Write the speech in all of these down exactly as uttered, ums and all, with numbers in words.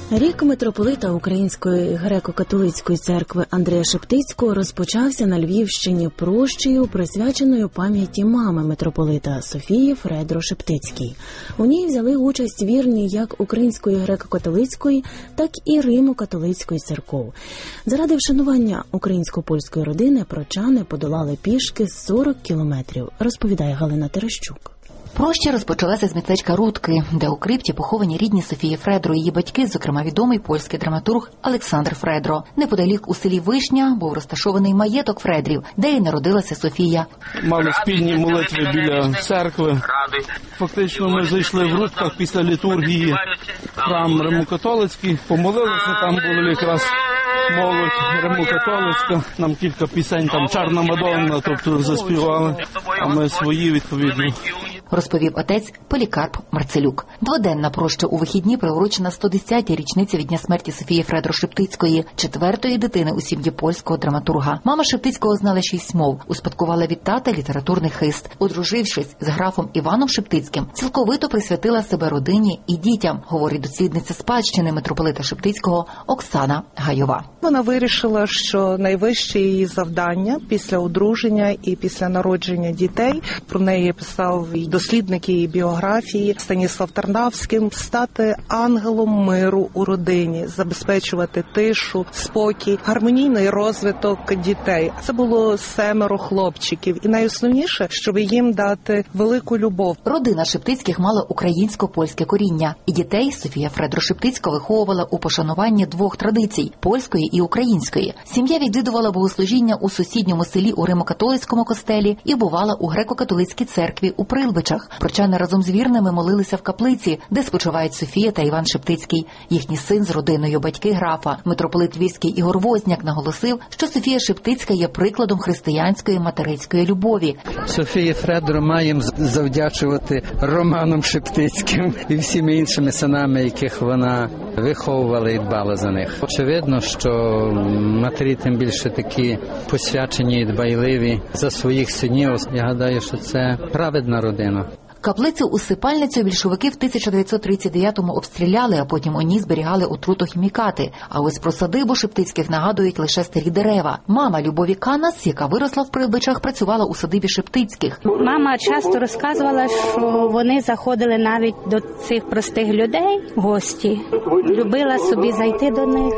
Рік митрополита Української греко-католицької церкви Андрея Шептицького розпочався на Львівщині прощею, присвяченою пам'яті мами митрополита Софії Фредро Шептицькій. У ній взяли участь вірні як Української греко-католицької, так і Римо-католицької церков. Заради вшанування українсько-польської родини прочани подолали пішки сорок кілометрів, розповідає Галина Терещук. Проща розпочалася з містечка Рудки, де у крипті поховані рідні Софії Фредро і її батьки, зокрема відомий польський драматург Олександр Фредро. Неподалік у селі Вишня був розташований маєток Фредрів, де і народилася Софія. Мали спільні молитви біля церкви. Фактично ми зайшли в Рудках після літургії, храм Римо-католицький, помолилися, там були якраз молодь Римо-католицька, нам кілька пісень, там «Чарна Мадонна», тобто заспівали, а ми свої відповідно. Розповів отець Полікарп Марцелюк. Дводенна проща у вихідні приурочена сто десятій річниці від дня смерті Софії Фредро Шептицької, четвертої дитини у сім'ї польського драматурга. Мама Шептицького знала шість мов, успадкувала від тата літературний хист. Одружившись з графом Іваном Шептицьким, цілковито присвятила себе родині і дітям, говорить дослідниця спадщини митрополита Шептицького Оксана Гайова. Вона вирішила, що найвище її завдання після одруження і після народження дітей, про неї писав дослідник її біографії Станіслав Тарнавський, стати ангелом миру у родині, забезпечувати тишу, спокій, гармонійний розвиток дітей. Це було семеро хлопчиків. І найосновніше, щоб їм дати велику любов. Родина Шептицьких мала українсько-польське коріння. І дітей Софія Фредро Шептицька виховувала у пошануванні двох традицій – польської і української. Сім'я відвідувала богослужіння у сусідньому селі у Римо-католицькому костелі і бувала у греко-католицькій церкві у Прилбичах. Прочани разом з вірними молилися в каплиці, де спочивають Софія та Іван Шептицький. Їхній син з родиною, батьки графа. Митрополит Львівський Ігор Возняк наголосив, що Софія Шептицька є прикладом християнської материнської любові. Софії Фредро маємо завдячувати Романом Шептицьким і всіми іншими синами, яких вона виховувала і дбала за них. Очевидно, що матері тим більше такі посвячені і дбайливі за своїх синів. Я гадаю, що це праведна родина. Каплицю усипальницю більшовики в тисяча дев'ятсот тридцять дев'ятому обстріляли, а потім у ній зберігали отрутохімікати. А ось про садибу Шептицьких нагадують лише старі дерева. Мама Любові Канас, яка виросла в Прилбичах, працювала у садибі Шептицьких. Мама часто розказувала, що вони заходили навіть до цих простих людей, гості. Любила собі зайти до них,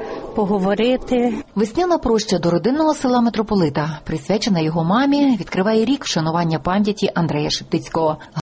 поговорити. Весняна проща до родинного села митрополита, присвячена його мамі, відкриває рік вшанування пам'яті Андрея Шептицького.